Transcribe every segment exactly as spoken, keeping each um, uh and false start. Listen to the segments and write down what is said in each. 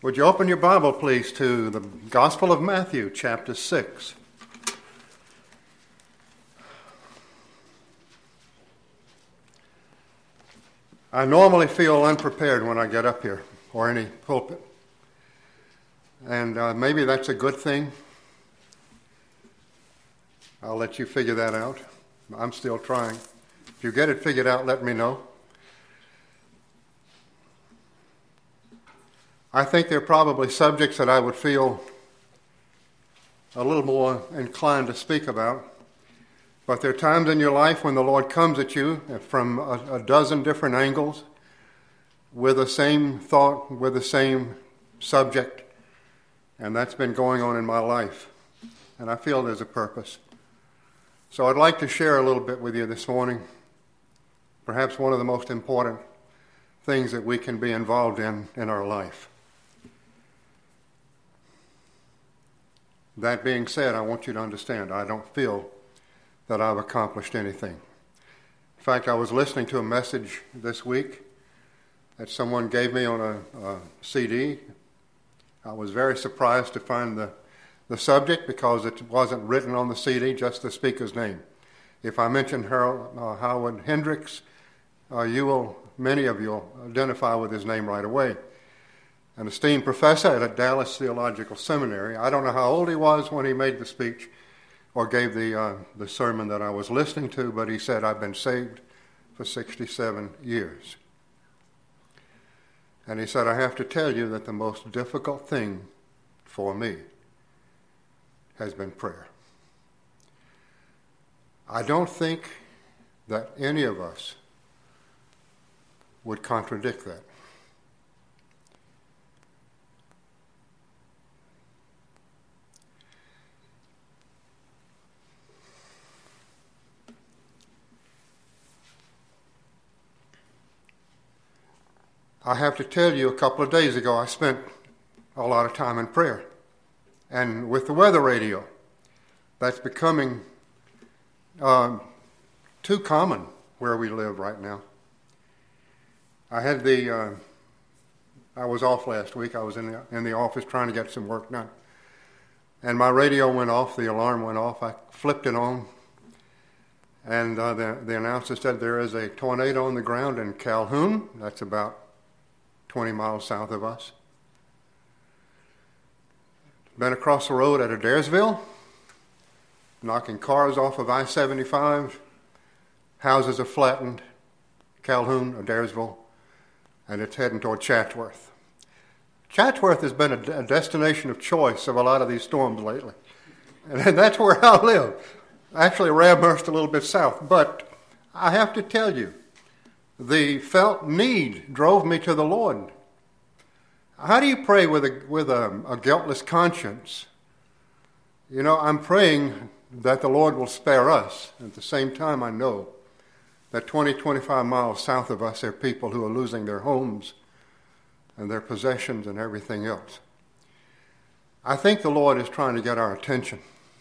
Would you open your Bible, please, to the Gospel of Matthew, chapter six. I normally feel unprepared when I get up here, or any pulpit. And uh, maybe that's a good thing. I'll let you figure that out. I'm still trying. If you get it figured out, let me know. I think there are probably subjects that I would feel a little more inclined to speak about. But there are times in your life when the Lord comes at you from a, a dozen different angles with the same thought, with the same subject. And that's been going on in my life. And I feel there's a purpose. So I'd like to share a little bit with you this morning. Perhaps one of the most important things that we can be involved in in our life. That being said, I want you to understand, I don't feel that I've accomplished anything. In fact, I was listening to a message this week that someone gave me on a, a C D. I was very surprised to find the, the subject because it wasn't written on the C D, just the speaker's name. If I mention Harold, uh, Howard Hendricks, uh, you will, many of you will identify with his name right away. An esteemed professor at Dallas Theological Seminary. I don't know how old he was when he made the speech or gave the uh, the sermon that I was listening to, but he said, I've been saved for sixty-seven years. And he said, I have to tell you that the most difficult thing for me has been prayer. I don't think that any of us would contradict that. I have to tell you, a couple of days ago, I spent a lot of time in prayer. And with the weather radio, that's becoming uh, too common where we live right now. I had the, uh, I was off last week. I was in the, in the office trying to get some work done. And my radio went off, the alarm went off. I flipped it on. And uh, the, the announcer said there is a tornado on the ground in Calhoun. That's about twenty miles south of us. Been across the road at Adairsville, knocking cars off of I seventy-five. Houses are flattened, Calhoun, Adairsville, and it's heading toward Chatsworth. Chatsworth has been a, a destination of choice of a lot of these storms lately. And that's where I live. Actually, Ramhurst a little bit south. But I have to tell you, the felt need drove me to the Lord. How do you pray with a with a, a guiltless conscience? You know, I'm praying that the Lord will spare us. At the same time, I know that twenty, twenty-five miles south of us, there are people who are losing their homes and their possessions and everything else. I think the Lord is trying to get our attention.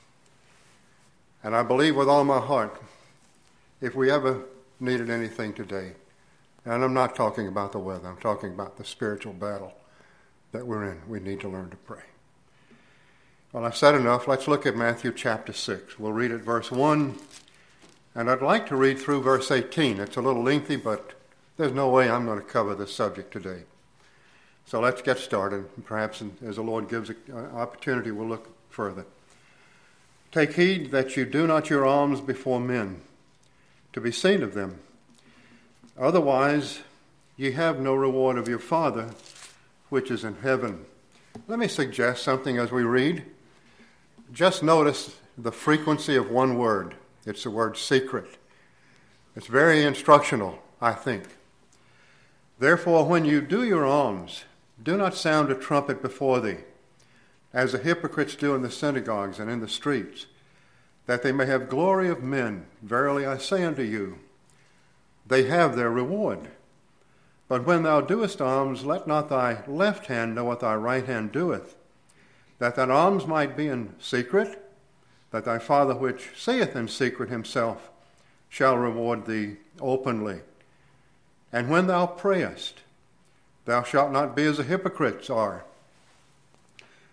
And I believe with all my heart, if we ever needed anything today, and I'm not talking about the weather, I'm talking about the spiritual battle that we're in. We need to learn to pray. Well, I've said enough. Let's look at Matthew chapter six. We'll read at verse one, and I'd like to read through verse eighteen. It's a little lengthy, but there's no way I'm going to cover this subject today. So let's get started. Perhaps as the Lord gives an opportunity, we'll look further. Take heed that you do not your alms before men, to be seen of them. Otherwise, ye have no reward of your Father, which is in heaven. Let me suggest something as we read. Just notice the frequency of one word. It's the word secret. It's very instructional, I think. Therefore, when you do your alms, do not sound a trumpet before thee, as the hypocrites do in the synagogues and in the streets, that they may have glory of men. Verily I say unto you, they have their reward. But when thou doest alms, let not thy left hand know what thy right hand doeth, that thine alms might be in secret, that thy Father which seeth in secret himself shall reward thee openly. And when thou prayest, thou shalt not be as the hypocrites are,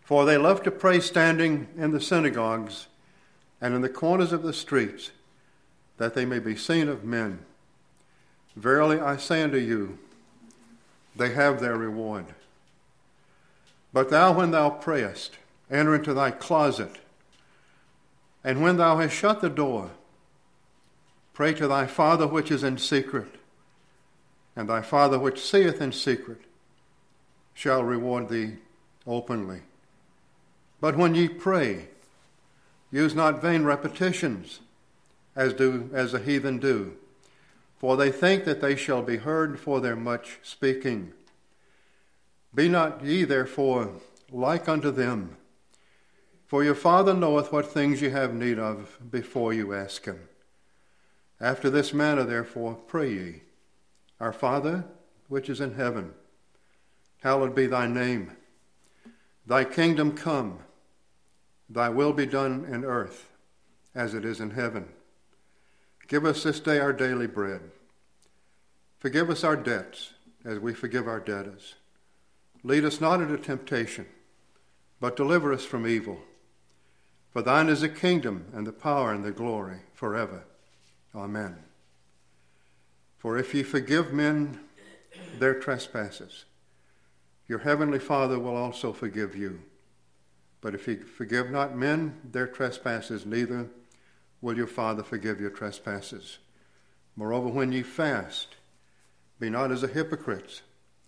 For they love to pray standing in the synagogues and in the corners of the streets, that they may be seen of men. Verily I say unto you, they have their reward. But thou, when thou prayest, enter into thy closet, and when thou hast shut the door, pray to thy Father which is in secret, and thy Father which seeth in secret shall reward thee openly. But when ye pray, use not vain repetitions, as do as the heathen do, for they think that they shall be heard for their much speaking. Be not ye therefore like unto them, for your Father knoweth what things ye have need of before you ask him. After this manner therefore pray ye, Our Father which is in heaven, hallowed be thy name. Thy kingdom come, thy will be done in earth as it is in heaven. Give us this day our daily bread. Forgive us our debts as we forgive our debtors. Lead us not into temptation, but deliver us from evil. For thine is the kingdom and the power and the glory forever. Amen. For if ye forgive men their trespasses, your heavenly Father will also forgive you. But if ye forgive not men their trespasses, neither will your Father forgive your trespasses. Moreover, when ye fast, be not as the hypocrites,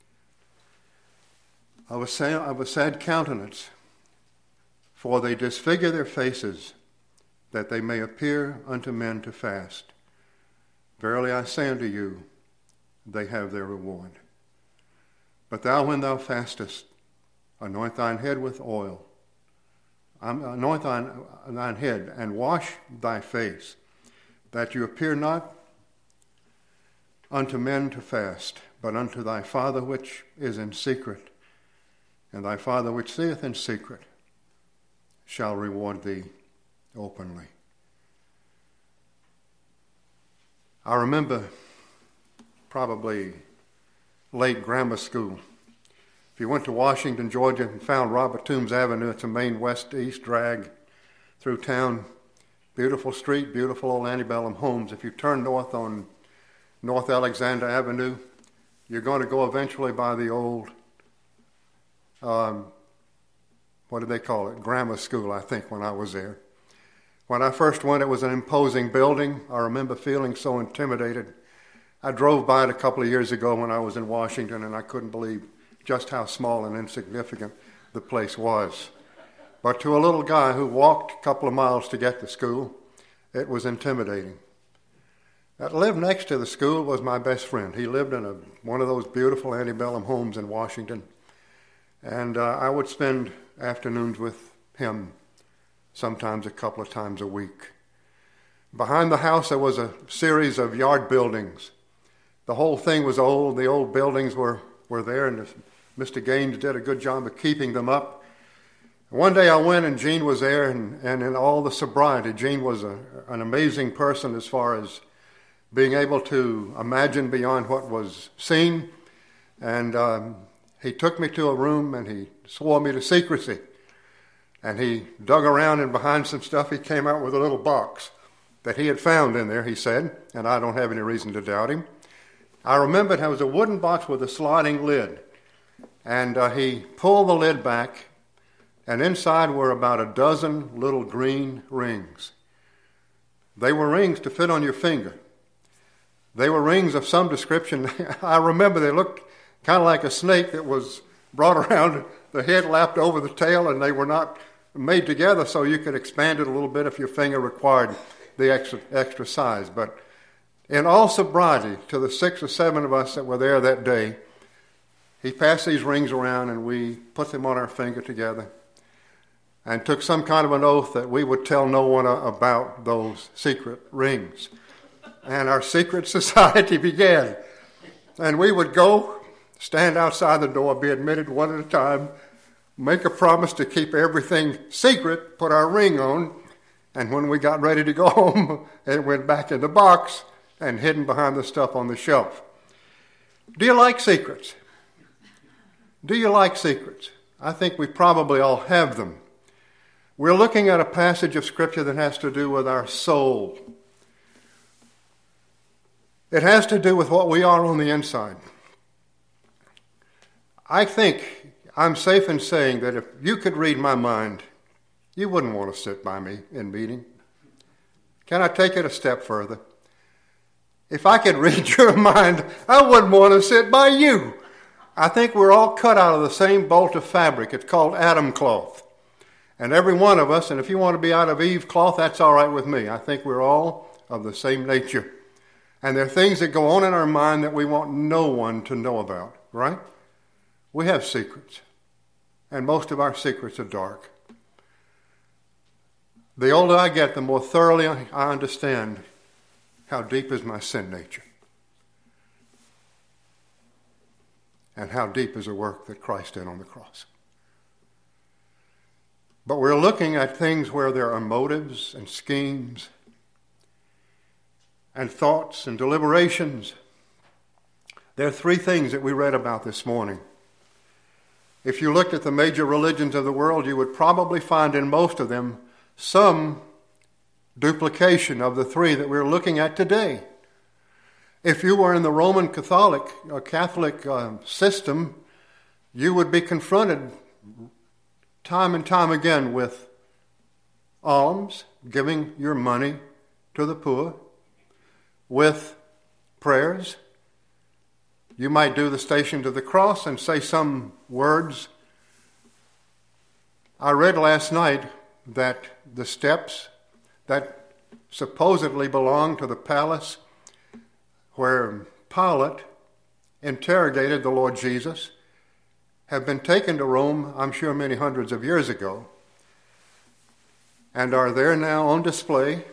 of a sad, of a sad countenance, for they disfigure their faces, that they may appear unto men to fast. Verily I say unto you, they have their reward. But thou, when thou fastest, anoint thine head with oil, anoint thine, thine head, and wash thy face, that you appear not unto men to fast, but unto thy Father which is in secret. And thy Father which seeth in secret shall reward thee openly. I remember probably late grammar school. If you went to Washington, Georgia, and found Robert Toombs Avenue, it's a main west-east drag through town. Beautiful street, beautiful old antebellum homes. If you turn north on North Alexander Avenue, you're going to go eventually by the old, um, what did they call it? Grammar school, I think, when I was there. When I first went, it was an imposing building. I remember feeling so intimidated. I drove by it a couple of years ago when I was in Washington, and I couldn't believe just how small and insignificant the place was. But to a little guy who walked a couple of miles to get to school, it was intimidating. That lived next to the school was my best friend. He lived in a, one of those beautiful antebellum homes in Washington. And uh, I would spend afternoons with him, sometimes a couple of times a week. Behind the house there was a series of yard buildings. The whole thing was old. The old buildings were, were there, and Mister Gaines did a good job of keeping them up. One day I went, and Gene was there, and, and in all the sobriety, Gene was a, an amazing person as far as being able to imagine beyond what was seen. And um, he took me to a room, and he swore me to secrecy. And he dug around, and behind some stuff, he came out with a little box that he had found in there, he said, and I don't have any reason to doubt him. I remembered it was a wooden box with a sliding lid. And uh, he pulled the lid back, and inside were about a dozen little green rings. They were rings to fit on your finger. They were rings of some description. I remember they looked kind of like a snake that was brought around, the head lapped over the tail, and they were not made together so you could expand it a little bit if your finger required the extra, extra size. But in all sobriety, to the six or seven of us that were there that day, he passed these rings around, and we put them on our finger together and took some kind of an oath that we would tell no one about those secret rings. And our secret society began. And we would go, stand outside the door, be admitted one at a time, make a promise to keep everything secret, put our ring on, and when we got ready to go home, it went back in the box and hidden behind the stuff on the shelf. Do you like secrets? Do you like secrets? I think we probably all have them. We're looking at a passage of Scripture that has to do with our soul. It has to do with what we are on the inside. I think I'm safe in saying that if you could read my mind, you wouldn't want to sit by me in meeting. Can I take it a step further? If I could read your mind, I wouldn't want to sit by you. I think we're all cut out of the same bolt of fabric. It's called Adam cloth. And every one of us, and if you want to be out of Eve cloth, that's all right with me. I think we're all of the same nature. And there are things that go on in our mind that we want no one to know about, right? We have secrets. And most of our secrets are dark. The older I get, the more thoroughly I understand how deep is my sin nature. And how deep is the work that Christ did on the cross. But we're looking at things where there are motives and schemes and thoughts and deliberations. There are three things that we read about this morning. If you looked at the major religions of the world, you would probably find in most of them some duplication of the three that we're looking at today. If you were in the Roman Catholic or Catholic uh, system, you would be confronted time and time again with alms, giving your money to the poor, with prayers. You might do the Station to the Cross and say some words. I read last night that the steps that supposedly belong to the palace where Pilate interrogated the Lord Jesus have been taken to Rome, I'm sure many hundreds of years ago, and are there now on display.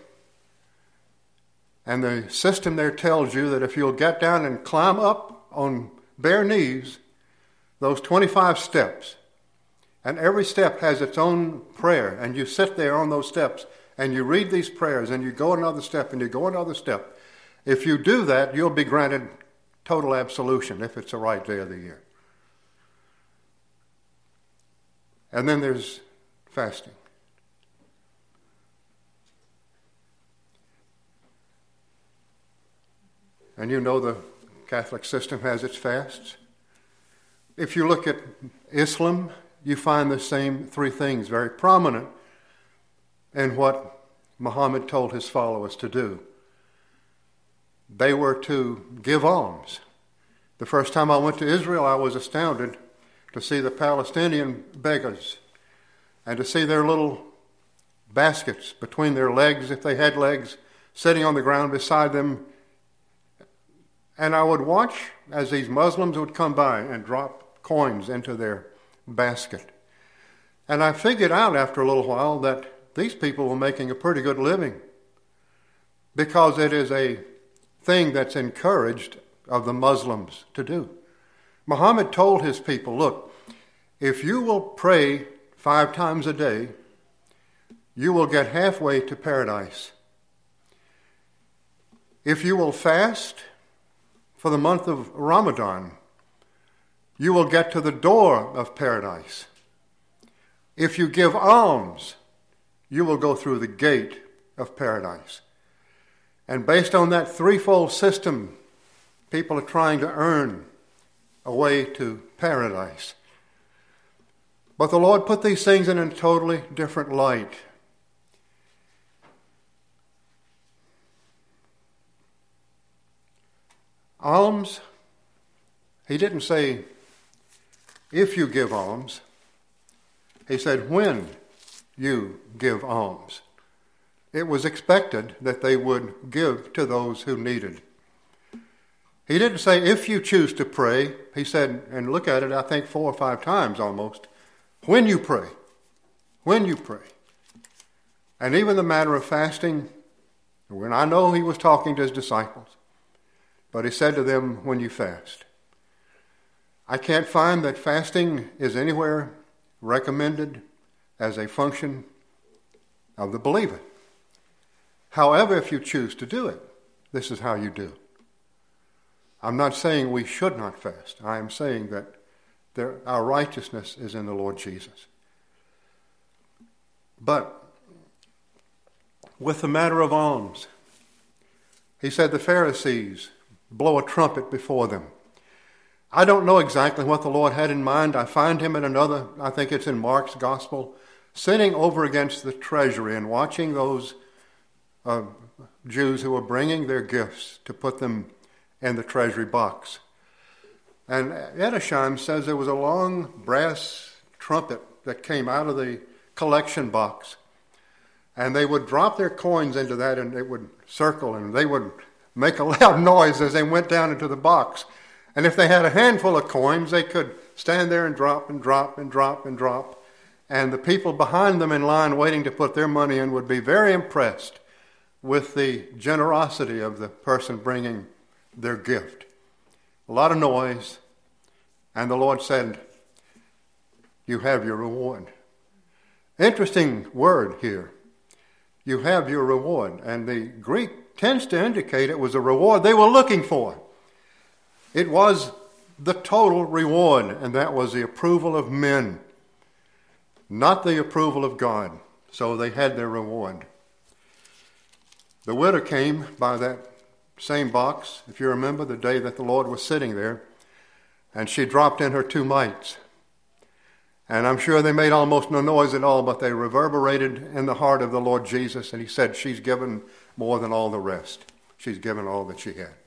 And the system there tells you that if you'll get down and climb up on bare knees, those twenty-five steps, and every step has its own prayer, and you sit there on those steps, and you read these prayers, and you go another step, and you go another step. If you do that, you'll be granted total absolution if it's the right day of the year. And then there's fasting. And you know the Catholic system has its fasts. If you look at Islam, you find the same three things very prominent in what Muhammad told his followers to do. They were to give alms. The first time I went to Israel, I was astounded to see the Palestinian beggars and to see their little baskets between their legs, if they had legs, sitting on the ground beside them. And I would watch as these Muslims would come by and drop coins into their basket. And I figured out after a little while that these people were making a pretty good living, because it is a thing that's encouraged of the Muslims to do. Muhammad told his people, look, if you will pray five times a day, you will get halfway to paradise. If you will fast for the month of Ramadan, you will get to the door of paradise. If you give alms, you will go through the gate of paradise. And based on that threefold system, people are trying to earn a way to paradise. But the Lord put these things in a totally different light. Alms, he didn't say, if you give alms. He said, when you give alms. It was expected that they would give to those who needed. He didn't say, if you choose to pray. He said, and look at it, I think four or five times almost, when you pray. When you pray. And even the matter of fasting, when I know he was talking to his disciples, but he said to them, when you fast. I can't find that fasting is anywhere recommended as a function of the believer. However, if you choose to do it, this is how you do. I'm not saying we should not fast. I am saying that There, our righteousness is in the Lord Jesus. But with the matter of alms, he said the Pharisees blow a trumpet before them. I don't know exactly what the Lord had in mind. I find him in another, I think it's in Mark's gospel, sitting over against the treasury and watching those uh, Jews who were bringing their gifts to put them in the treasury box. And Edersheim says there was a long brass trumpet that came out of the collection box. And they would drop their coins into that and it would circle and they would make a loud noise as they went down into the box. And if they had a handful of coins, they could stand there and drop and drop and drop and drop. And the people behind them in line waiting to put their money in would be very impressed with the generosity of the person bringing their gift. A lot of noise. And the Lord said, you have your reward. Interesting word here. You have your reward. And the Greek tends to indicate it was a reward they were looking for. It was the total reward, and that was the approval of men, not the approval of God. So they had their reward. The widow came by that same box, if you remember, the day that the Lord was sitting there, and she dropped in her two mites. And I'm sure they made almost no noise at all, but they reverberated in the heart of the Lord Jesus, and he said, she's given more than all the rest. She's given all that she had.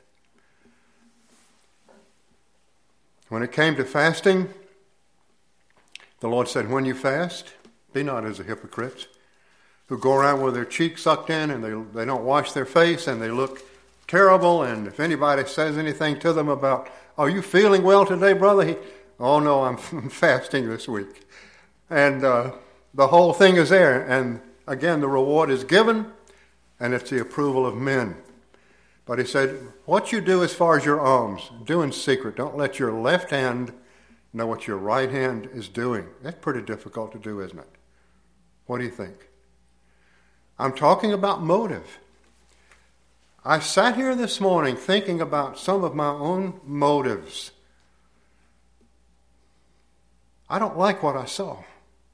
When it came to fasting, the Lord said, when you fast, be not as the hypocrites, who go around with their cheeks sucked in, and they, they don't wash their face, and they look terrible, and if anybody says anything to them about, are you feeling well today, brother? He, oh no, I'm fasting this week. And uh, the whole thing is there, and again, the reward is given, and it's the approval of men. But he said, what you do as far as your alms, do in secret. Don't let your left hand know what your right hand is doing. That's pretty difficult to do, isn't it? What do you think? I'm talking about motive. I sat here this morning thinking about some of my own motives. I don't like what I saw.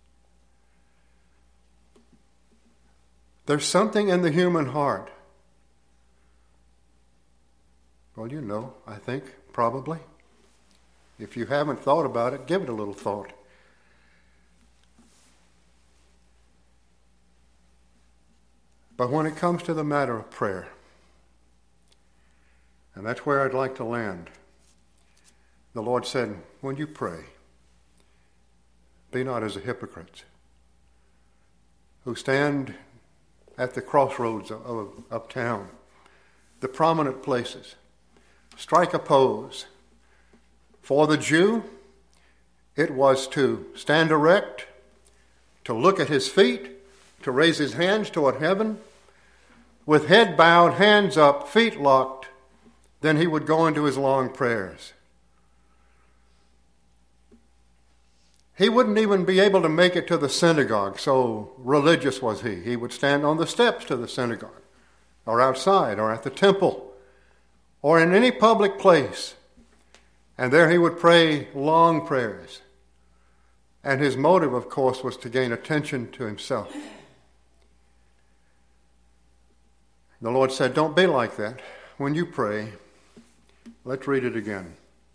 There's something in the human heart. Well, you know, I think, probably. If you haven't thought about it, give it a little thought. But when it comes to the matter of prayer, and that's where I'd like to land, the Lord said, when you pray, be not as the hypocrites who stand at the crossroads of, of, of town, the prominent places, strike a pose. For the Jew, it was to stand erect, to look at his feet, to raise his hands toward heaven, with head bowed, hands up, feet locked, then he would go into his long prayers. He wouldn't even be able to make it to the synagogue, so religious was he. He would stand on the steps to the synagogue, or outside, or at the temple, or in any public place. And there he would pray long prayers. And his motive, of course, was to gain attention to himself. The Lord said, don't be like that. When you pray, let's read it again.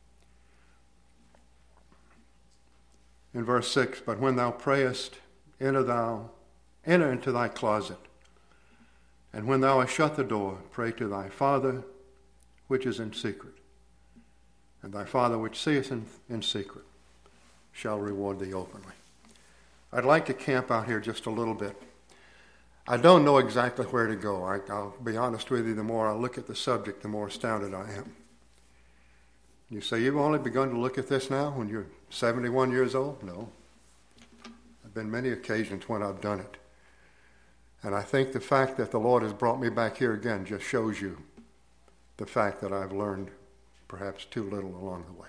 In verse six, but when thou prayest, enter thou, enter into thy closet. And when thou hast shut the door, pray to thy Father, which is in secret. And thy Father, which seeth in, in secret, shall reward thee openly. I'd like to camp out here just a little bit. I don't know exactly where to go. I, I'll be honest with you, the more I look at the subject, the more astounded I am. You say, you've only begun to look at this now when you're seventy-one years old? No. There have been many occasions when I've done it. And I think the fact that the Lord has brought me back here again just shows you the fact that I've learned perhaps too little along the way.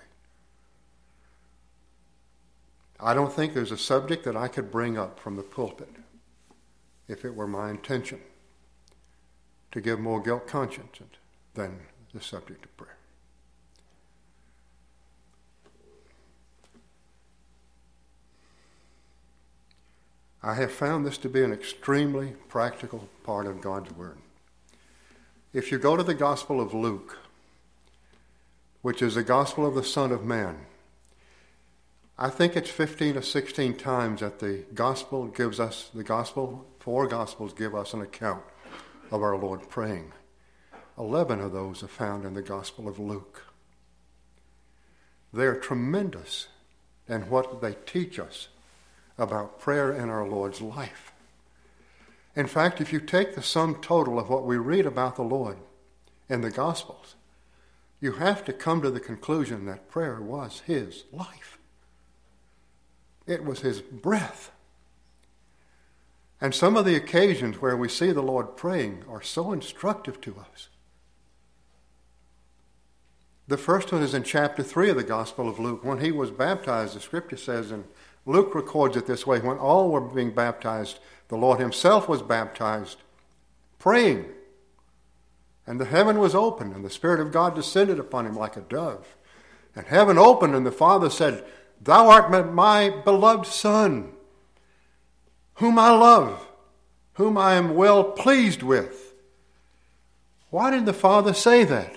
I don't think there's a subject that I could bring up from the pulpit if it were my intention to give more guilt conscience than the subject of prayer. I have found this to be an extremely practical part of God's Word. If you go to the Gospel of Luke, which is the Gospel of the Son of Man, I think it's fifteen or sixteen times that the Gospel gives us, the Gospel, four Gospels give us an account of our Lord praying. Eleven of those are found in the Gospel of Luke. They're tremendous in what they teach us about prayer in our Lord's life. In fact, if you take the sum total of what we read about the Lord in the Gospels, you have to come to the conclusion that prayer was his life. It was his breath. And some of the occasions where we see the Lord praying are so instructive to us. The first one is in chapter three of the Gospel of Luke. When he was baptized, the scripture says, and Luke records it this way, when all were being baptized, the Lord himself was baptized, praying. And the heaven was opened, and the Spirit of God descended upon him like a dove. And heaven opened, and the Father said, "Thou art my beloved Son, whom I love, whom I am well pleased with." Why did the Father say that?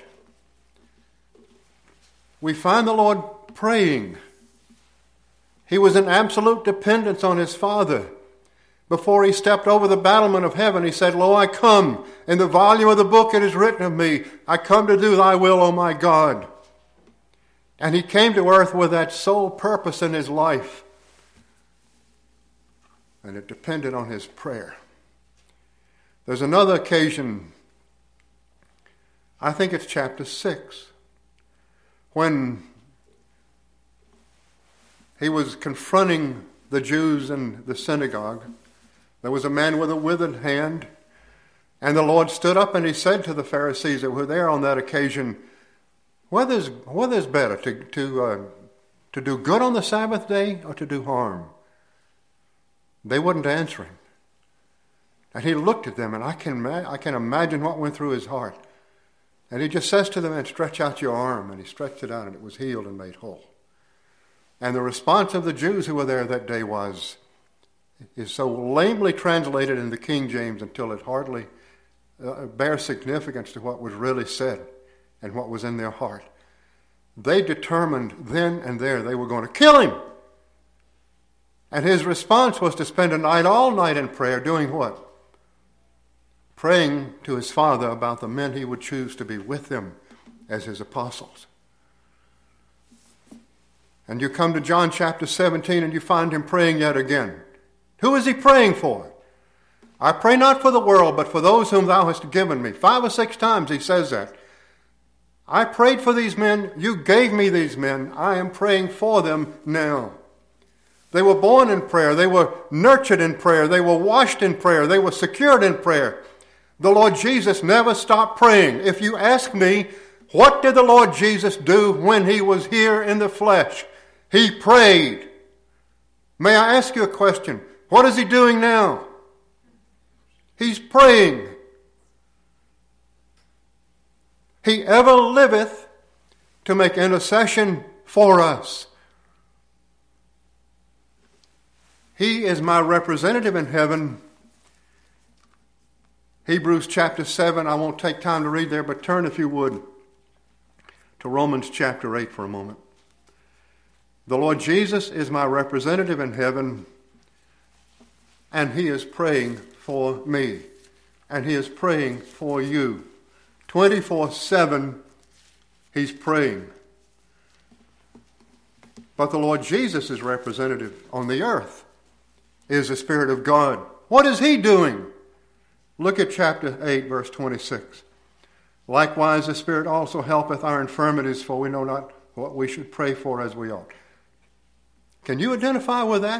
We find the Lord praying. He was in absolute dependence on his Father. Before he stepped over the battlement of heaven, he said, "Lo, I come. In the volume of the book it is written of me, I come to do thy will, O my God." And he came to earth with that sole purpose in his life. And it depended on his prayer. There's another occasion, I think it's chapter six, when he was confronting the Jews in the synagogue. There was a man with a withered hand, and the Lord stood up and he said to the Pharisees that were there on that occasion, whether is, whether is better, to, to, uh, to do good on the Sabbath day or to do harm? They wouldn't answer him. And he looked at them, and I can, I can imagine what went through his heart. And he just says to them, "And stretch out your arm." And he stretched it out, and it was healed and made whole. And the response of the Jews who were there that day was, is so lamely translated in the King James until it hardly uh, bears significance to what was really said and what was in their heart. They determined then and there they were going to kill him. And his response was to spend a night, all night in prayer, doing what? Praying to his Father about the men he would choose to be with him as his apostles. And you come to John chapter seventeen and you find him praying yet again. Who is he praying for? "I pray not for the world, but for those whom thou hast given me." Five or six times he says that. I prayed for these men. You gave me these men. I am praying for them now. They were born in prayer. They were nurtured in prayer. They were washed in prayer. They were secured in prayer. The Lord Jesus never stopped praying. If you ask me, what did the Lord Jesus do when he was here in the flesh? He prayed. May I ask you a question? What is he doing now? He's praying. He ever liveth to make intercession for us. He is my representative in heaven. Hebrews chapter seven, I won't take time to read there, but turn, if you would, to Romans chapter eight for a moment. The Lord Jesus is my representative in heaven, and he is praying for me, and he is praying for you. twenty-four seven, he's praying. But the Lord Jesus' representative on the earth is the Spirit of God. What is he doing? Look at chapter eight, verse twenty-six. "Likewise the Spirit also helpeth our infirmities, for we know not what we should pray for as we ought." Can you identify with that?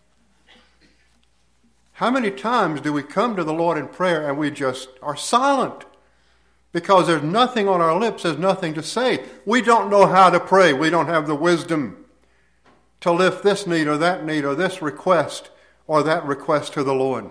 How many times do we come to the Lord in prayer and we just are silent? Because there's nothing on our lips, there's nothing to say. We don't know how to pray. We don't have the wisdom to lift this need or that need or this request or that request to the Lord.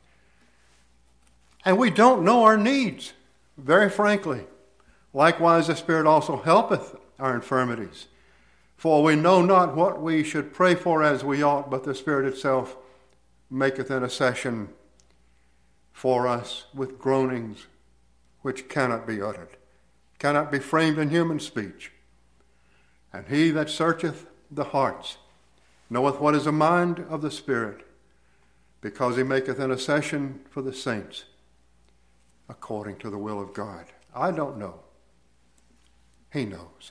And we don't know our needs, very frankly. Likewise, the Spirit also helpeth our infirmities. For we know not what we should pray for as we ought, but the Spirit itself maketh intercession for us with groanings which cannot be uttered, cannot be framed in human speech. And he that searcheth the hearts knoweth what is the mind of the Spirit, because he maketh intercession for the saints according to the will of God. I don't know. He knows.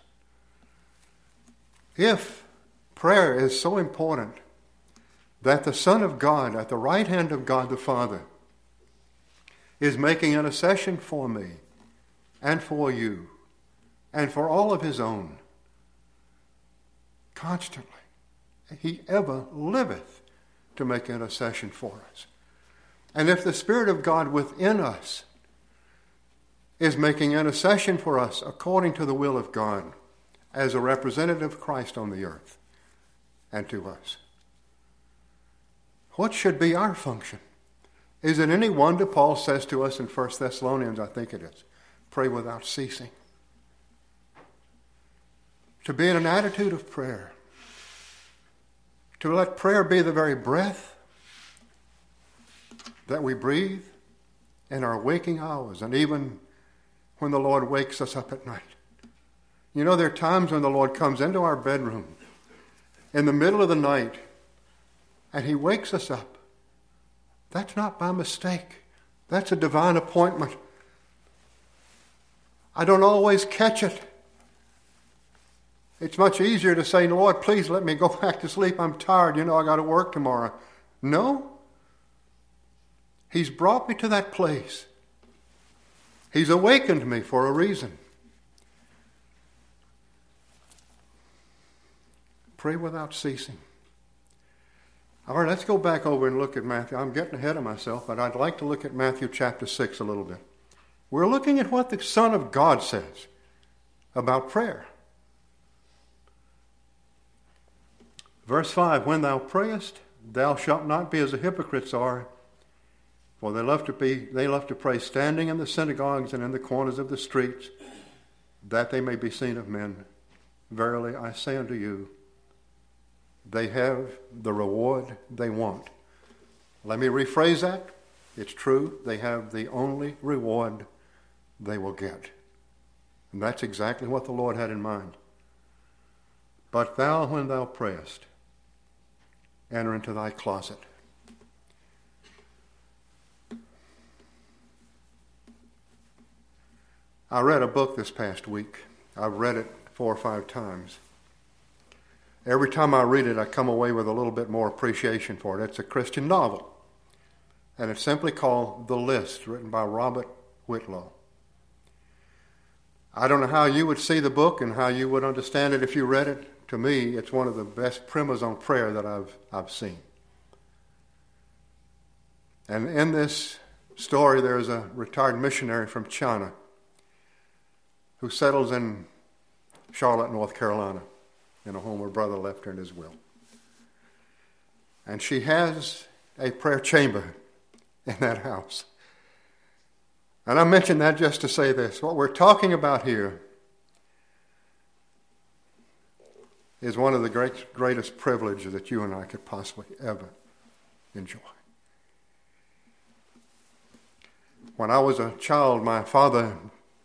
If prayer is so important that the Son of God at the right hand of God the Father is making intercession for me and for you and for all of his own constantly, he ever liveth to make intercession for us. And if the Spirit of God within us is making intercession for us according to the will of God as a representative of Christ on the earth and to us, what should be our function? Is it any wonder Paul says to us in First Thessalonians, I think it is, pray without ceasing. To be in an attitude of prayer. To let prayer be the very breath that we breathe in our waking hours and even when the Lord wakes us up at night. You know, there are times when the Lord comes into our bedroom in the middle of the night and he wakes us up. That's not by mistake. That's a divine appointment. I don't always catch it. It's much easier to say, Lord, please let me go back to sleep. I'm tired. You know, I got to work tomorrow. No. He's brought me to that place. He's awakened me for a reason. Pray without ceasing. All right, let's go back over and look at Matthew. I'm getting ahead of myself, but I'd like to look at Matthew chapter six a little bit. We're looking at what the Son of God says about prayer. Verse five, when thou prayest, thou shalt not be as the hypocrites are, for they love to be they love to pray standing in the synagogues and in the corners of the streets, that they may be seen of men. Verily I say unto you, they have the reward they want. Let me rephrase that. It's true. They have the only reward they will get. And that's exactly what the Lord had in mind. But thou, when thou prayest, enter into thy closet. I read a book this past week. I've read it four or five times. Every time I read it, I come away with a little bit more appreciation for it. It's a Christian novel, and it's simply called The List, written by Robert Whitlow. I don't know how you would see the book and how you would understand it if you read it. To me, it's one of the best primers on prayer that I've I've seen. And in this story, there's a retired missionary from China who settles in Charlotte, North Carolina, in a home her brother left her in his will. And she has a prayer chamber in that house. And I mention that just to say this. What we're talking about here is one of the great, greatest privileges that you and I could possibly ever enjoy. When I was a child, my father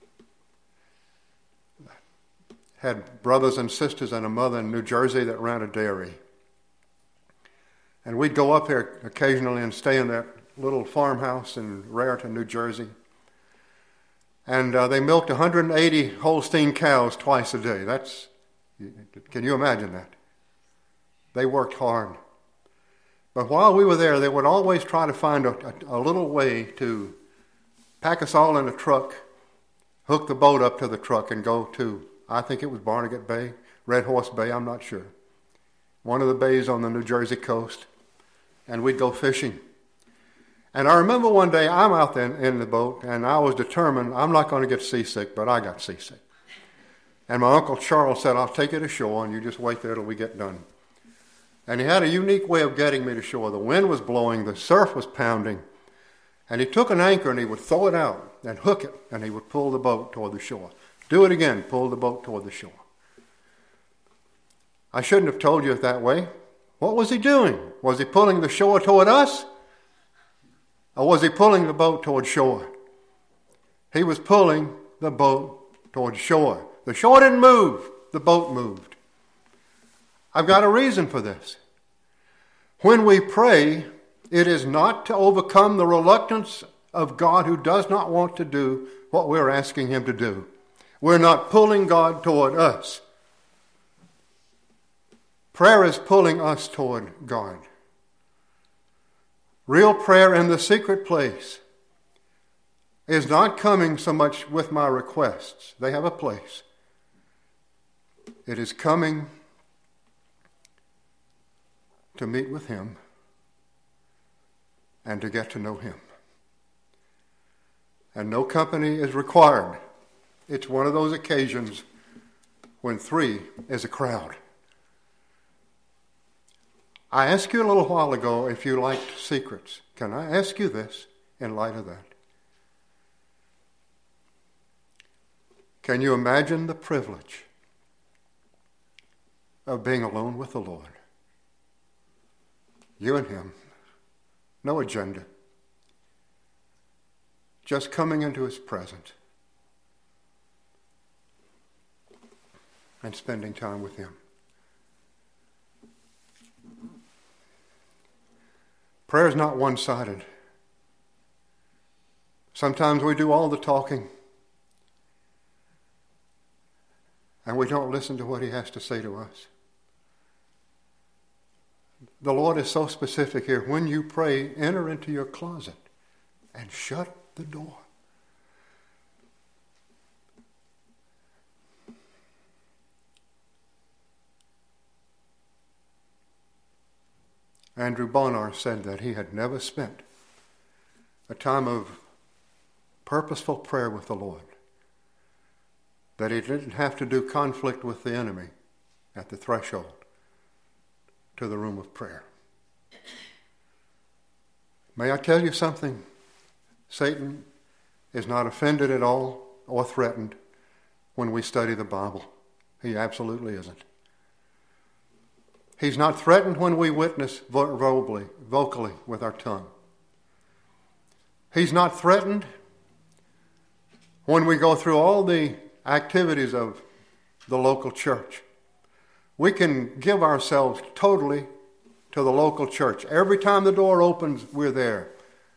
had brothers and sisters and a mother in New Jersey that ran a dairy. And we'd go up there occasionally and stay in that little farmhouse in Raritan, New Jersey. And uh, they milked one hundred eighty Holstein cows twice a day. That's, can you imagine that? They worked hard. But while we were there, they would always try to find a, a, a little way to pack us all in a truck, hook the boat up to the truck, and go to, I think it was Barnegat Bay, Red Horse Bay, I'm not sure. One of the bays on the New Jersey coast. And we'd go fishing. And I remember one day I'm out there in the boat, and I was determined I'm not going to get seasick, but I got seasick. And my Uncle Charles said, I'll take you to shore, and you just wait there till we get done. And he had a unique way of getting me to shore. The wind was blowing, the surf was pounding, and he took an anchor and he would throw it out and hook it, and he would pull the boat toward the shore. Do it again, pull the boat toward the shore. I shouldn't have told you it that way, What was he doing? Was he pulling the shore toward us? Or was he pulling the boat toward shore? He was pulling the boat toward shore. The shore didn't move. The boat moved. I've got a reason for this. When we pray, it is not to overcome the reluctance of God who does not want to do what we're asking him to do. We're not pulling God toward us. Prayer is pulling us toward God. Real prayer in the secret place is not coming so much with my requests. They have a place. It is coming to meet with him and to get to know him. And no company is required. It's one of those occasions when three is a crowd. I asked you a little while ago if you liked secrets. Can I ask you this in light of that? Can you imagine the privilege of being alone with the Lord? You and him. No agenda. Just coming into his presence and spending time with him. Prayer is not one-sided. Sometimes we do all the talking and we don't listen to what he has to say to us. The Lord is so specific here. When you pray, enter into your closet and shut the door. Andrew Bonar said that he had never spent a time of purposeful prayer with the Lord, that he didn't have to do conflict with the enemy at the threshold to the room of prayer. May I tell you something? Satan is not offended at all or threatened when we study the Bible. He absolutely isn't. He's not threatened when we witness verbally, vocally with our tongue. He's not threatened when we go through all the activities of the local church. We can give ourselves totally to the local church. Every time the door opens, we're there.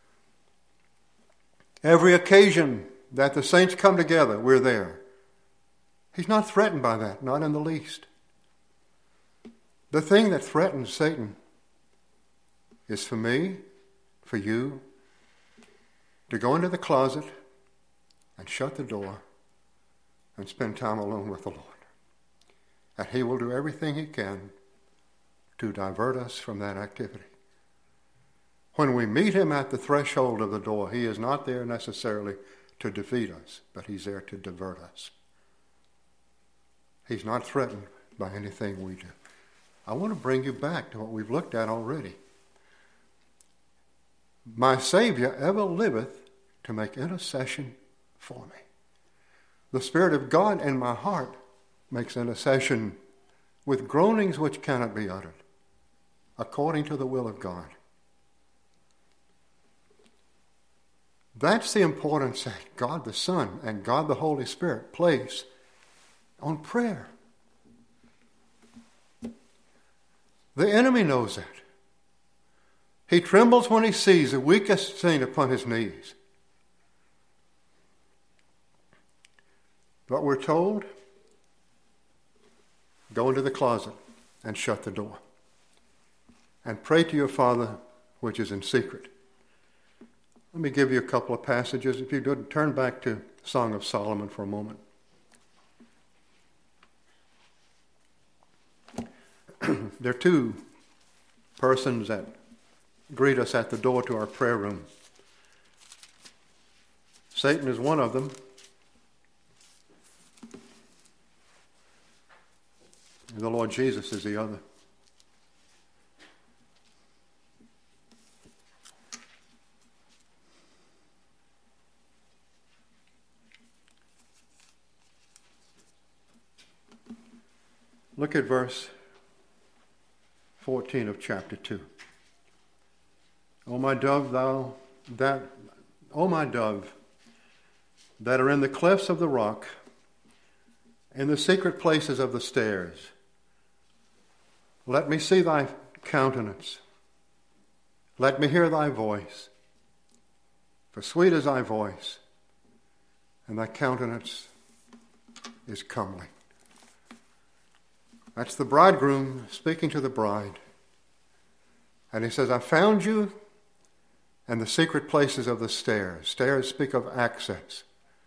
Every occasion that the saints come together, we're there. He's not threatened by that, not in the least. The thing that threatens Satan is for me, for you, to go into the closet and shut the door and spend time alone with the Lord. And he will do everything he can to divert us from that activity. When we meet him at the threshold of the door, he is not there necessarily to defeat us, but he's there to divert us. He's not threatened by anything we do. I want to bring you back to what we've looked at already. My Savior ever liveth to make intercession for me. The Spirit of God in my heart makes intercession with groanings which cannot be uttered, according to the will of God. That's the importance that God the Son and God the Holy Spirit place on prayer. The enemy knows that. He trembles when he sees the weakest saint upon his knees. But we're told, go into the closet and shut the door. And pray to your Father which is in secret. Let me give you a couple of passages. If you would turn back to Song of Solomon for a moment. There are two persons that greet us at the door to our prayer room. Satan is one of them. And the Lord Jesus is the other. Look at verse fourteen of chapter two. O my dove, thou that, O my dove, that are in the clefts of the rock, in the secret places of the stairs, let me see thy countenance. Let me hear thy voice. For sweet is thy voice, and thy countenance is comely. That's the bridegroom speaking to the bride. And he says, I found you in the secret places of the stairs. Stairs speak of access.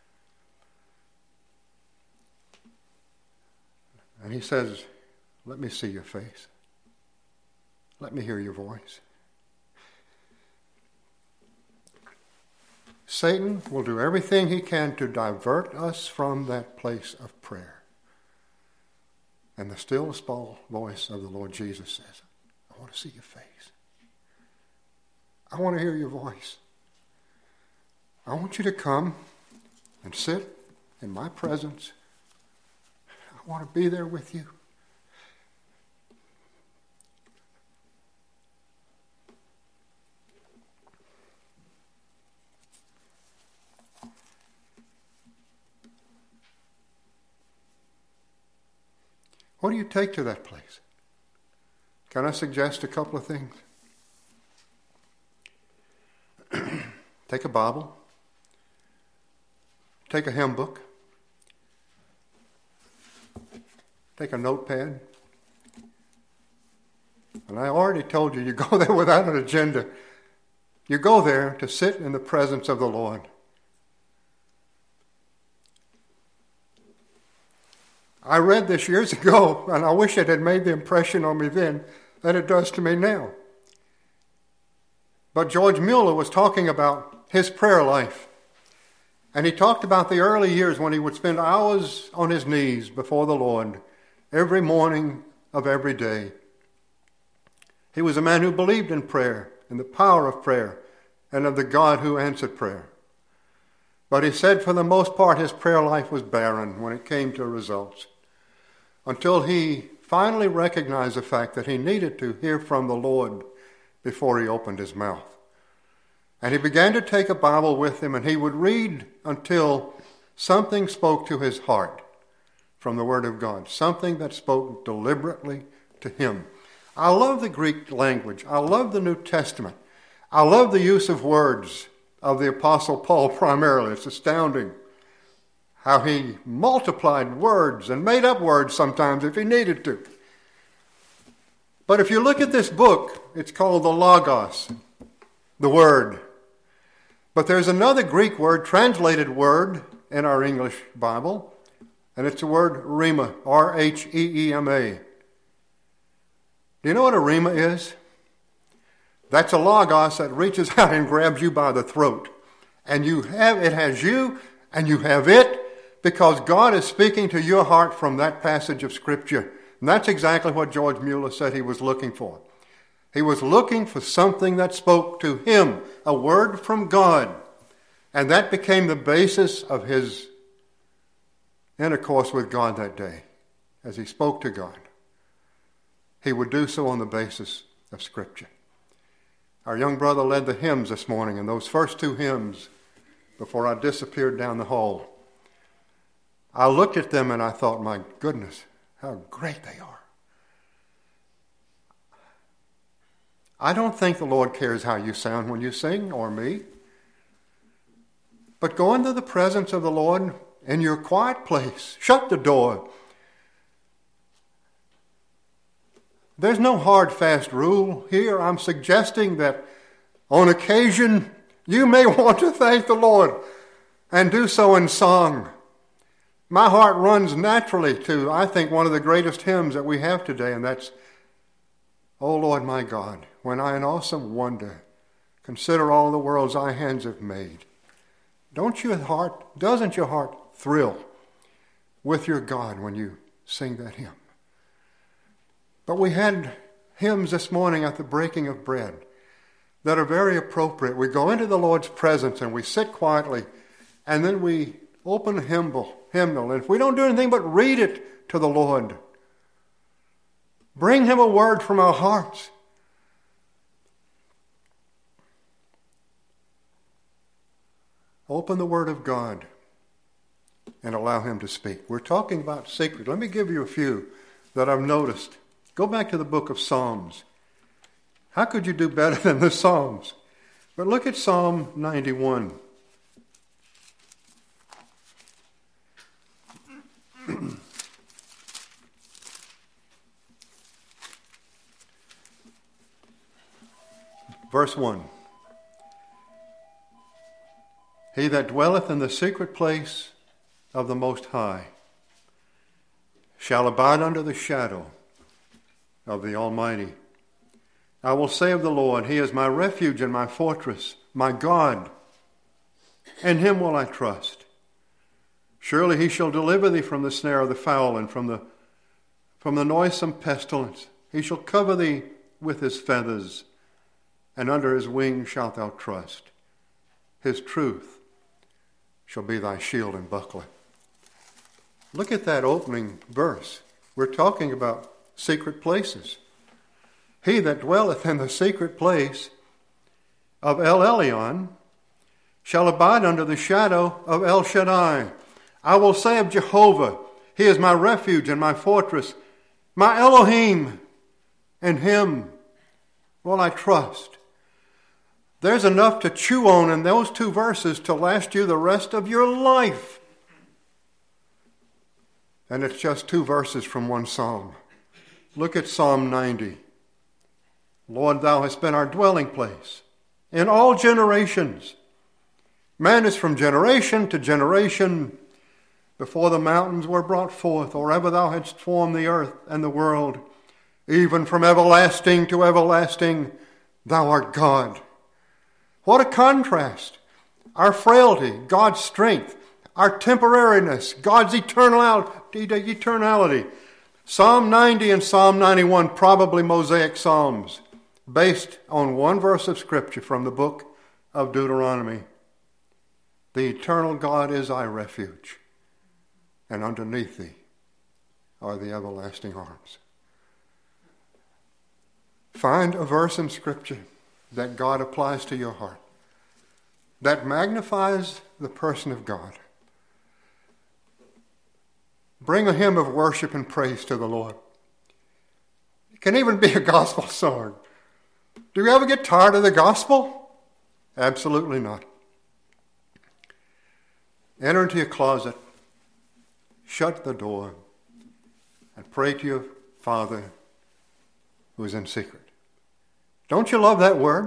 And he says, let me see your face. Let me hear your voice. Satan will do everything he can to divert us from that place of prayer. And the still small voice of the Lord Jesus says, I want to see your face. I want to hear your voice. I want you to come and sit in my presence. I want to be there with you. What do you take to that place? Can I suggest a couple of things? Take a Bible. Take a hymn book. Take a notepad. And I already told you, you go there without an agenda. You go there to sit in the presence of the Lord. I read this years ago, and I wish it had made the impression on me then that it does to me now. But George Mueller was talking about his prayer life. And he talked about the early years when he would spend hours on his knees before the Lord every morning of every day. He was a man who believed in prayer and the power of prayer and of the God who answered prayer. But he said for the most part his prayer life was barren when it came to results, until he finally recognized the fact that he needed to hear from the Lord before he opened his mouth. And he began to take a Bible with him, and he would read until something spoke to his heart from the Word of God, something that spoke deliberately to him. I love the Greek language. I love the New Testament. I love the use of words of the Apostle Paul primarily. It's astounding how he multiplied words and made up words sometimes if he needed to. But if you look at this book, it's called the Logos, the Word. But there's another Greek word, translated word, in our English Bible, and it's the word rhema, R H E E M A. Do you know what a rhema is? That's a logos that reaches out and grabs you by the throat. And you have it has you, and you have it, because God is speaking to your heart from that passage of Scripture. And that's exactly what George Mueller said he was looking for. He was looking for something that spoke to him, a word from God. And that became the basis of his intercourse with God that day, as he spoke to God. He would do so on the basis of Scripture. Our young brother led the hymns this morning, and those first two hymns, before I disappeared down the hall, I looked at them and I thought, my goodness, how great they are. I don't think the Lord cares how you sound when you sing, or me. But go into the presence of the Lord in your quiet place. Shut the door. There's no hard, fast rule here. I'm suggesting that on occasion you may want to thank the Lord and do so in song. My heart runs naturally to, I think, one of the greatest hymns that we have today, and that's, O Lord my God, when I in awesome wonder consider all the worlds thy hands have made. Don't your heart, doesn't your heart thrill with your God when you sing that hymn? But we had hymns this morning at the breaking of bread that are very appropriate. We go into the Lord's presence and we sit quietly, and then we open a hymnal, hymnal. And if we don't do anything but read it to the Lord, Bring him a word from our hearts. Open the Word of God and allow him to speak. We're talking about secret. Let me give you a few that I've noticed. Go back to the book of Psalms. How could you do better than the Psalms? But look at Psalm ninety-one. Verse one. He that dwelleth in the secret place of the Most High shall abide under the shadow of the Almighty. I will say of the Lord, he is my refuge and my fortress, my God. In him will I trust. Surely he shall deliver thee from the snare of the fowl and from the, from the noisome pestilence. He shall cover thee with his feathers, and under his wings shalt thou trust. His truth shall be thy shield and buckler. Look at that opening verse. We're talking about secret places. He that dwelleth in the secret place of El Elyon shall abide under the shadow of El Shaddai. I will say of Jehovah, he is my refuge and my fortress, my Elohim, in him will I trust. There's enough to chew on in those two verses to last you the rest of your life. And it's just two verses from one psalm. Look at Psalm ninety. Lord, thou hast been our dwelling place in all generations. Man is from generation to generation. Before the mountains were brought forth, or ever thou hadst formed the earth and the world, even from everlasting to everlasting, thou art God. What a contrast. Our frailty, God's strength. Our temporariness, God's eternality. Psalm ninety and Psalm ninety-one, probably Mosaic Psalms, based on one verse of Scripture from the book of Deuteronomy. The eternal God is thy refuge, and underneath thee are the everlasting arms. Find a verse in Scripture that God applies to your heart, that magnifies the person of God. Bring a hymn of worship and praise to the Lord. It can even be a gospel song. Do you ever get tired of the gospel? Absolutely not. Enter into your closet, shut the door, and pray to your Father who is in secret. Don't you love that word?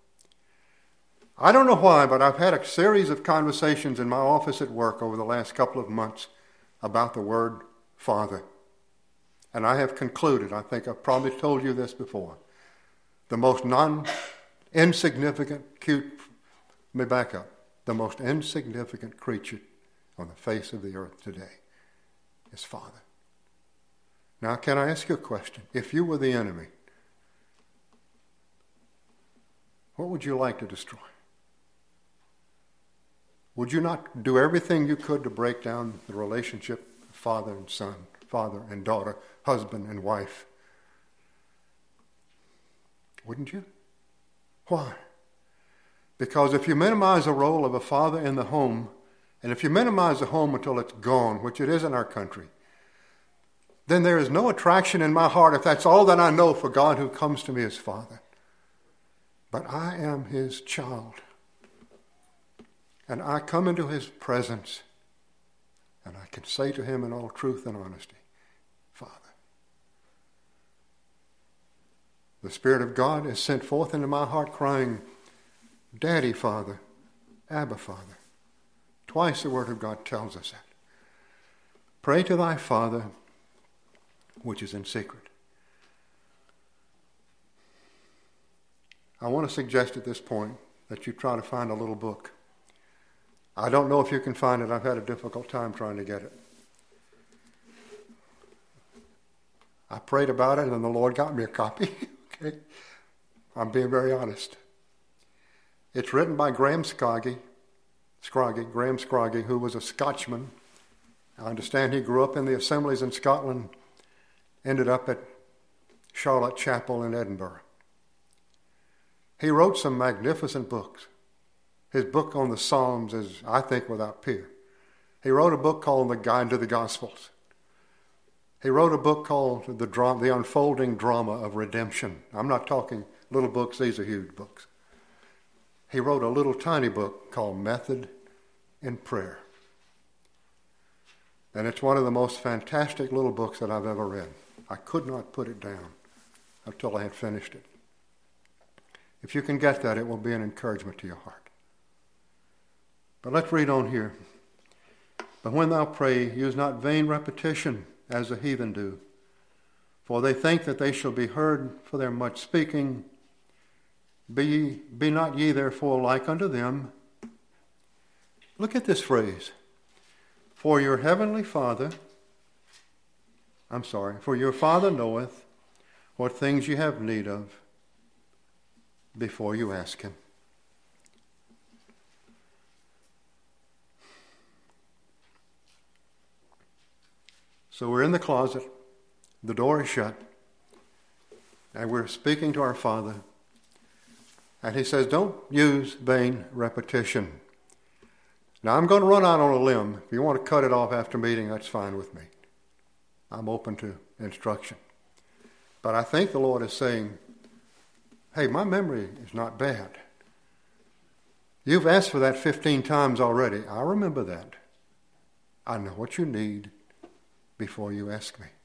I don't know why, but I've had a series of conversations in my office at work over the last couple of months about the word Father. And I have concluded, I think I've probably told you this before, the most non-insignificant, cute, let me back up, the most insignificant creature on the face of the earth today is Father. Now, can I ask you a question? If you were the enemy, what would you like to destroy? Would you not do everything you could to break down the relationship of father and son, father and daughter, husband and wife? Wouldn't you? Why? Because if you minimize the role of a father in the home, and if you minimize the home until it's gone, which it is in our country, then there is no attraction in my heart, if that's all that I know, for God who comes to me as Father. But I am his child. And I come into his presence, and I can say to him in all truth and honesty, Father. The Spirit of God is sent forth into my heart crying, Daddy, Father, Abba, Father. Twice the Word of God tells us that. Pray to thy Father, which is in secret. I want to suggest at this point that you try to find a little book. I don't know if you can find it. I've had a difficult time trying to get it. I prayed about it, and then the Lord got me a copy. Okay, I'm being very honest. It's written by Graham Scroggie, Scroggie, Graham Scroggie, who was a Scotchman. I understand he grew up in the assemblies in Scotland, ended up at Charlotte Chapel in Edinburgh. He wrote some magnificent books. His book on the Psalms is, I think, without peer. He wrote a book called The Guide to the Gospels. He wrote a book called The, Dra- the Unfolding Drama of Redemption. I'm not talking little books, these are huge books. He wrote a little tiny book called Method in Prayer. And it's one of the most fantastic little books that I've ever read. I could not put it down until I had finished it. If you can get that, it will be an encouragement to your heart. But let's read on here. But when thou pray, use not vain repetition, as the heathen do, for they think that they shall be heard for their much speaking. Be, ye, be not ye therefore like unto them. Look at this phrase. For your heavenly Father, I'm sorry, for your Father knoweth what things you have need of before you ask him. So we're in the closet, the door is shut, and we're speaking to our Father. And he says, don't use vain repetition. Now, I'm going to run out on a limb. If you want to cut it off after meeting, that's fine with me. I'm open to instruction. But I think the Lord is saying, hey, my memory is not bad. You've asked for that fifteen times already. I remember that. I know what you need before you ask me.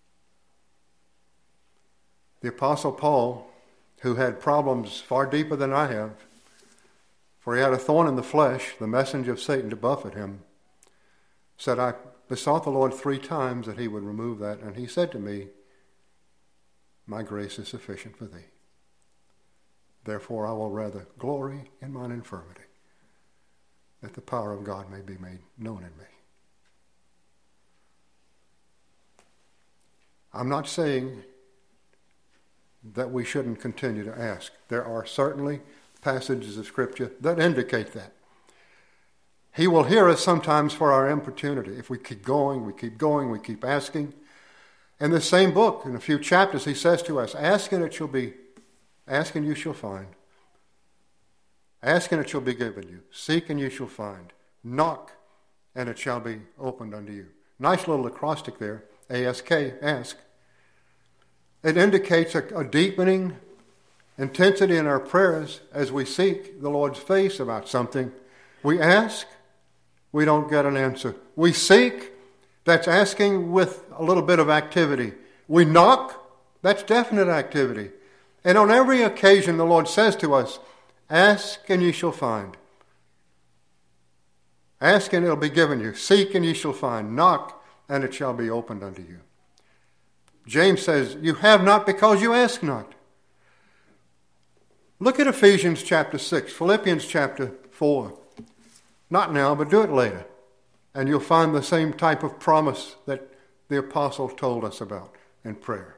The Apostle Paul, who had problems far deeper than I have, for he had a thorn in the flesh, the messenger of Satan to buffet him, said, I besought the Lord three times that he would remove that, and he said to me, my grace is sufficient for thee. Therefore I will rather glory in mine infirmity, that the power of God may be made known in me. I'm not saying that we shouldn't continue to ask. There are certainly passages of Scripture that indicate that. He will hear us sometimes for our importunity. If we keep going, we keep going, we keep asking. In the same book, in a few chapters, he says to us, ask and it shall be, ask and you shall find. Ask and it shall be given you. Seek and you shall find. Knock and it shall be opened unto you. Nice little acrostic there. A S K, ask. It indicates a, a deepening intensity in our prayers as we seek the Lord's face about something. We ask, we don't get an answer. We seek, that's asking with a little bit of activity. We knock, that's definite activity. And on every occasion the Lord says to us, ask and ye shall find. Ask and it will be given you. Seek and ye shall find. Knock and it shall be opened unto you. James says, you have not because you ask not. Look at Ephesians chapter six, Philippians chapter four. Not now, but do it later. And you'll find the same type of promise that the apostle told us about in prayer.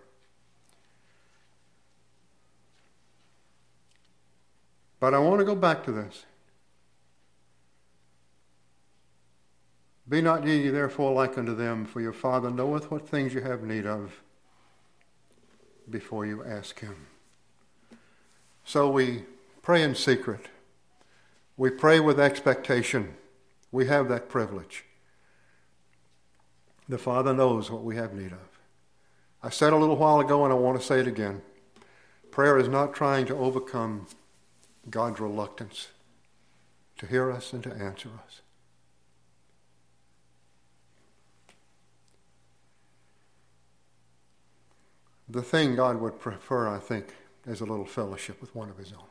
But I want to go back to this. Be not ye therefore like unto them, for your Father knoweth what things you have need of before you ask him. So we pray in secret. We pray with expectation. We have that privilege. The Father knows what we have need of. I said a little while ago, and I want to say it again. Prayer is not trying to overcome God's reluctance to hear us and to answer us. The thing God would prefer, I think, is a little fellowship with one of his own.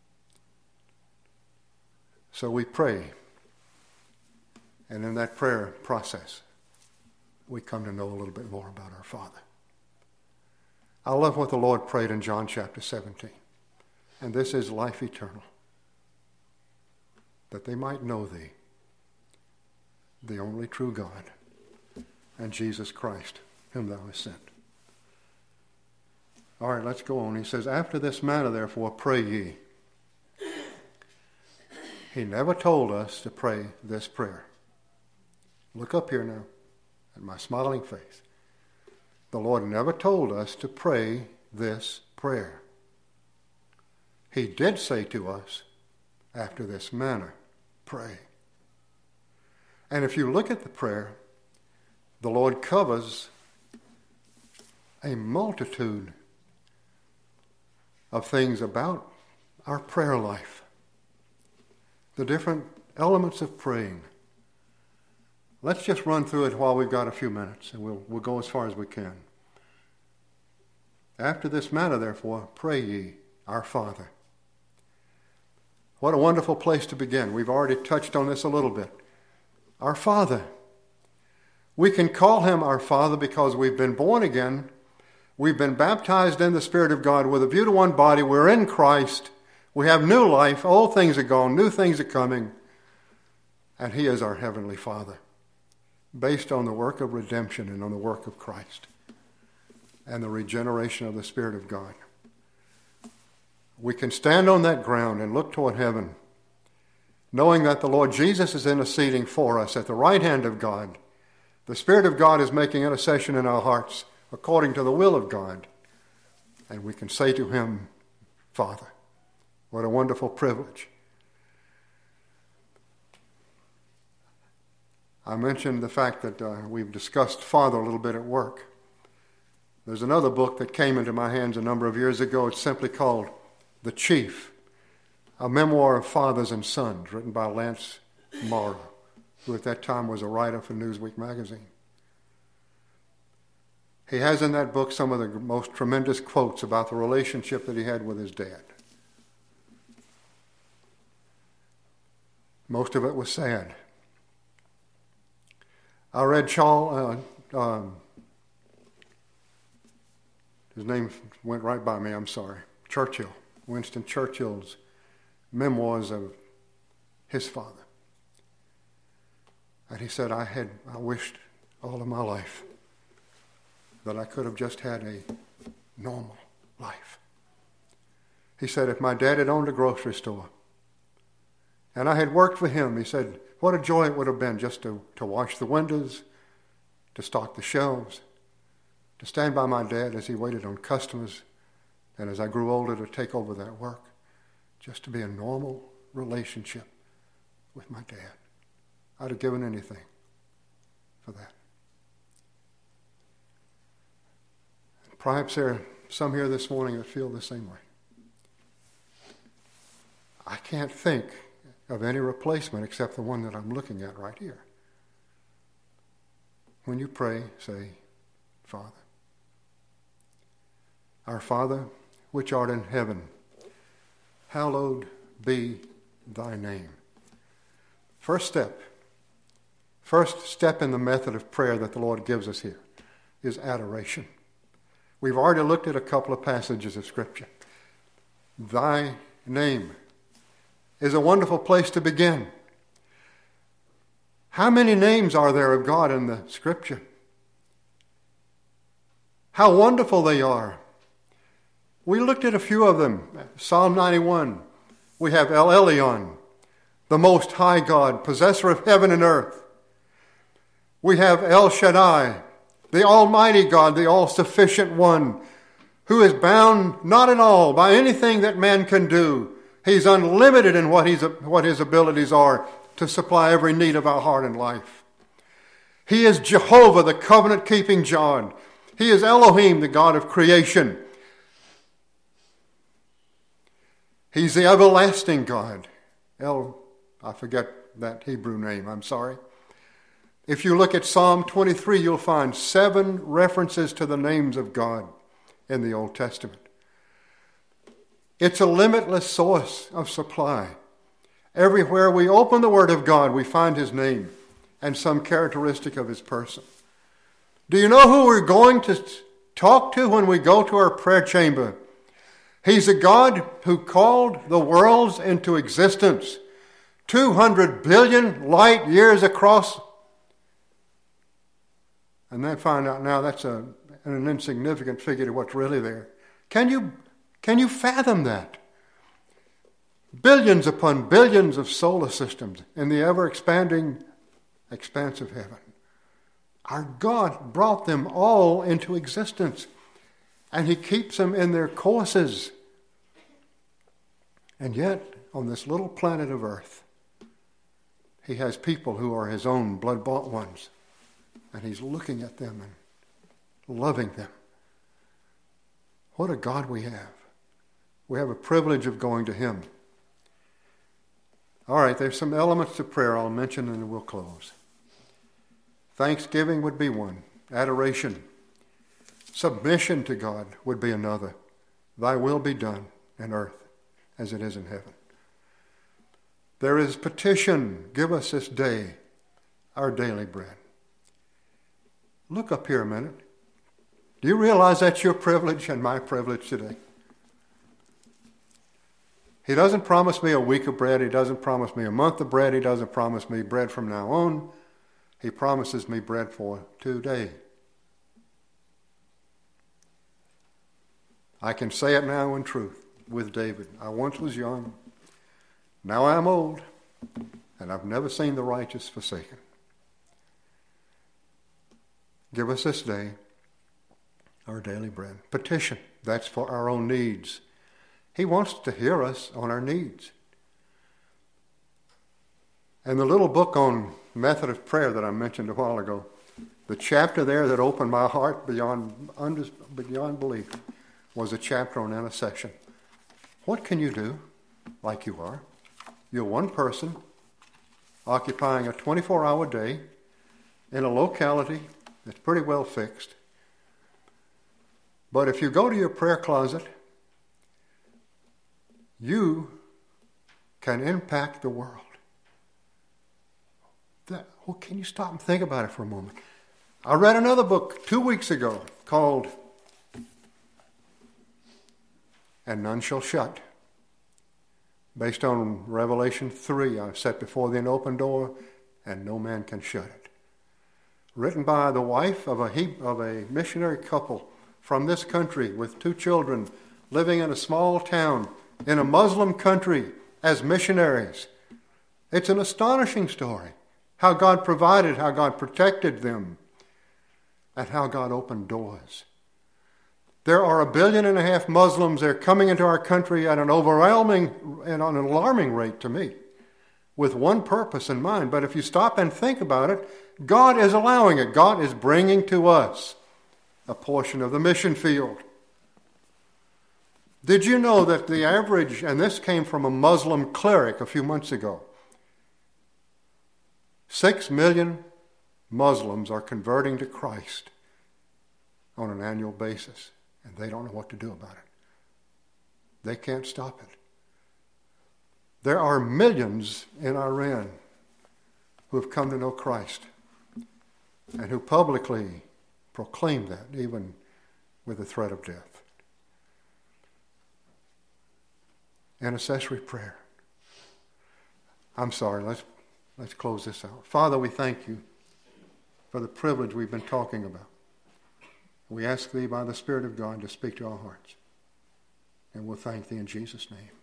So we pray, and in that prayer process, we come to know a little bit more about our Father. I love what the Lord prayed in John chapter seventeen, and this is life eternal, that they might know thee, the only true God, and Jesus Christ, whom thou hast sent. All right, let's go on. He says, after this manner, therefore, pray ye. He never told us to pray this prayer. Look up here now at my smiling face. The Lord never told us to pray this prayer. He did say to us, after this manner, pray. And if you look at the prayer, the Lord covers a multitude of things about our prayer life. The different elements of praying. Let's just run through it while we've got a few minutes, and we'll, we'll go as far as we can. After this manner, therefore, pray ye, our Father. What a wonderful place to begin. We've already touched on this a little bit. Our Father. We can call him our Father because we've been born again. We've been baptized in the Spirit of God with a view to one body. We're in Christ. We have new life. Old things are gone. New things are coming. And he is our Heavenly Father, based on the work of redemption and on the work of Christ and the regeneration of the Spirit of God. We can stand on that ground and look toward heaven, knowing that the Lord Jesus is interceding for us at the right hand of God. The Spirit of God is making intercession in our hearts according to the will of God. And we can say to him, Father. What a wonderful privilege. I mentioned the fact that uh, we've discussed Father a little bit at work. There's another book that came into my hands a number of years ago. It's simply called The Chief, a memoir of fathers and sons, written by Lance Morrow, who at that time was a writer for Newsweek magazine. He has in that book some of the most tremendous quotes about the relationship that he had with his dad. Most of it was sad. I read Charles, uh, um, his name went right by me, I'm sorry, Churchill, Winston Churchill's memoirs of his father. And he said, I had, I wished all of my life that I could have just had a normal life. He said, if my dad had owned a grocery store and I had worked for him, he said, what a joy it would have been just to, to wash the windows, to stock the shelves, to stand by my dad as he waited on customers, and as I grew older to take over that work, just to be a normal relationship with my dad. I'd have given anything for that. Perhaps there are some here this morning that feel the same way. I can't think of any replacement except the one that I'm looking at right here. When you pray, say, Father. Our Father, which art in heaven, hallowed be thy name. First step, first step in the method of prayer that the Lord gives us here is adoration. We've already looked at a couple of passages of Scripture. Thy name is a wonderful place to begin. How many names are there of God in the Scripture? How wonderful they are. We looked at a few of them. Psalm ninety-one. We have El Elyon, the Most High God, possessor of heaven and earth. We have El Shaddai, the Almighty God, the all-sufficient one, who is bound not at all by anything that man can do. He's unlimited in what, he's, what his abilities are to supply every need of our heart and life. He is Jehovah, the covenant-keeping God. He is Elohim, the God of creation. He's the everlasting God. El, I forget that Hebrew name, I'm sorry. If you look at Psalm twenty-three, you'll find seven references to the names of God in the Old Testament. It's a limitless source of supply. Everywhere we open the Word of God, we find his name and some characteristic of his person. Do you know who we're going to talk to when we go to our prayer chamber? He's a God who called the worlds into existence two hundred billion light years across. And then find out now that's a, an insignificant figure to what's really there. Can you, can you fathom that? Billions upon billions of solar systems in the ever-expanding expanse of heaven. Our God brought them all into existence. And he keeps them in their courses. And yet, on this little planet of earth, he has people who are his own blood-bought ones. And he's looking at them and loving them. What a God we have. We have a privilege of going to him. All right, there's some elements to prayer I'll mention and then we'll close. Thanksgiving would be one. Adoration. Submission to God would be another. Thy will be done in earth as it is in heaven. There is petition. Give us this day our daily bread. Look up here a minute. Do you realize that's your privilege and my privilege today? He doesn't promise me a week of bread. He doesn't promise me a month of bread. He doesn't promise me bread from now on. He promises me bread for today. I can say it now in truth with David. I once was young. Now I am old. And I've never seen the righteous forsaken. Give us this day our daily bread. Petition. That's for our own needs. He wants to hear us on our needs. And the little book on method of prayer that I mentioned a while ago, the chapter there that opened my heart beyond, beyond belief was a chapter on intercession. What can you do like you are? You're one person occupying a twenty-four hour day in a locality that's pretty well fixed. But if you go to your prayer closet, you can impact the world. That, well, can you stop and think about it for a moment? I read another book two weeks ago called And None Shall Shut, based on Revelation three. I've set before thee an open door, and no man can shut it. Written by the wife of a, he, of a missionary couple from this country with two children living in a small town in a Muslim country as missionaries. It's an astonishing story. How God provided, how God protected them, and how God opened doors. There are a billion and a half Muslims. They're coming into our country at an overwhelming and an alarming rate to me, with one purpose in mind. But if you stop and think about it, God is allowing it. God is bringing to us a portion of the mission field. Did you know that the average, and this came from a Muslim cleric a few months ago, six million Muslims are converting to Christ on an annual basis, and they don't know what to do about it. They can't stop it. There are millions in Iran who have come to know Christ and who publicly proclaim that, even with the threat of death. Intercessory prayer. I'm sorry, let's let's close this out. Father, we thank you for the privilege we've been talking about. We ask thee by the Spirit of God to speak to our hearts. And we'll thank thee in Jesus' name.